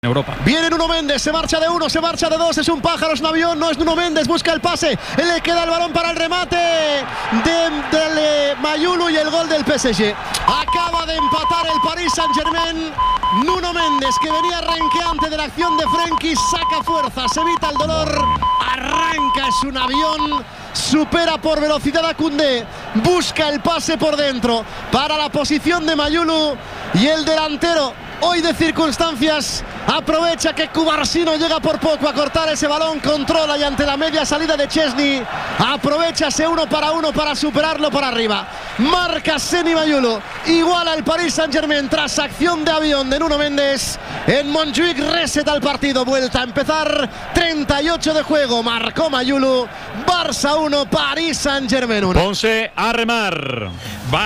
Europa. Viene Nuno Méndez, se marcha de uno, se marcha de dos, es un pájaro, es un avión, no es Nuno Méndez, busca el pase, le queda el balón para el remate de Mayulu y el gol del PSG. Acaba de empatar el Paris Saint-Germain. Nuno Méndez, que venía renqueante de la acción de Frenkie, saca fuerzas, evita el dolor, arranca, es un avión, supera por velocidad a Koundé, busca el pase por dentro para la posición de Mayulu y el delantero, hoy de circunstancias, aprovecha que Cubarsino llega por poco a cortar ese balón, controla y ante la media salida de Chesney aprovecha ese 1 para superarlo por arriba. Marca Seny Mayulu, iguala el Paris Saint-Germain tras acción de avión de Nuno Méndez. En Montjuic reseta el partido, vuelta a empezar, 38 de juego, marcó Mayulu. Barça 1, Paris Saint-Germain 1. Ponce a remar.